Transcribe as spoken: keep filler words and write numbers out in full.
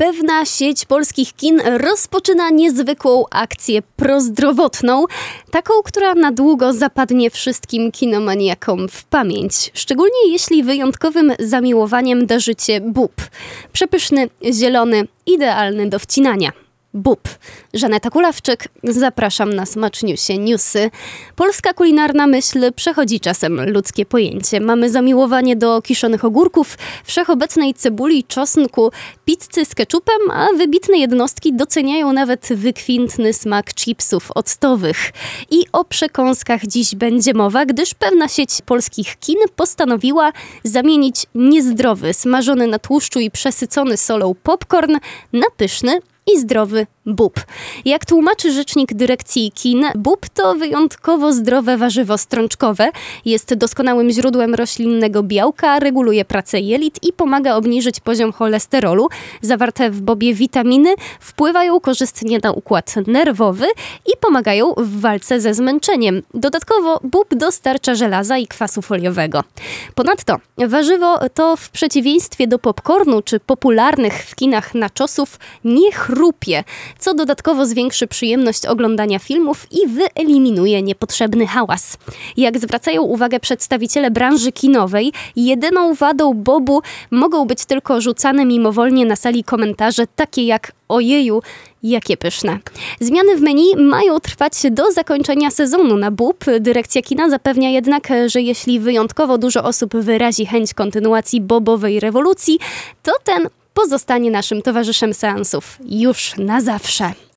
Pewna sieć polskich kin rozpoczyna niezwykłą akcję prozdrowotną, taką, która na długo zapadnie wszystkim kinomaniakom w pamięć. Szczególnie jeśli wyjątkowym zamiłowaniem darzycie bób. Przepyszny, zielony, idealny do wcinania. Bób. Żaneta Kulawczyk, zapraszam na Smaczniusie Newsy. Polska kulinarna myśl przechodzi czasem ludzkie pojęcie. Mamy zamiłowanie do kiszonych ogórków, wszechobecnej cebuli, czosnku, pizzy z keczupem, a wybitne jednostki doceniają nawet wykwintny smak chipsów octowych. I o przekąskach dziś będzie mowa, gdyż pewna sieć polskich kin postanowiła zamienić niezdrowy, smażony na tłuszczu i przesycony solą popcorn na pyszny i zdrowy bób. Jak tłumaczy rzecznik dyrekcji kin, bób to wyjątkowo zdrowe warzywo strączkowe, jest doskonałym źródłem roślinnego białka, reguluje pracę jelit i pomaga obniżyć poziom cholesterolu. Zawarte w bobie witaminy wpływają korzystnie na układ nerwowy i pomagają w walce ze zmęczeniem. Dodatkowo bób dostarcza żelaza i kwasu foliowego. Ponadto warzywo to w przeciwieństwie do popcornu czy popularnych w kinach naczosów nie chrupie, co dodatkowo zwiększy przyjemność oglądania filmów i wyeliminuje niepotrzebny hałas. Jak zwracają uwagę przedstawiciele branży kinowej, jedyną wadą bobu mogą być tylko rzucane mimowolnie na sali komentarze takie jak ojeju, jakie pyszne. Zmiany w menu mają trwać do zakończenia sezonu na bób. Dyrekcja kina zapewnia jednak, że jeśli wyjątkowo dużo osób wyrazi chęć kontynuacji bobowej rewolucji, to ten pozostanie naszym towarzyszem seansów już na zawsze.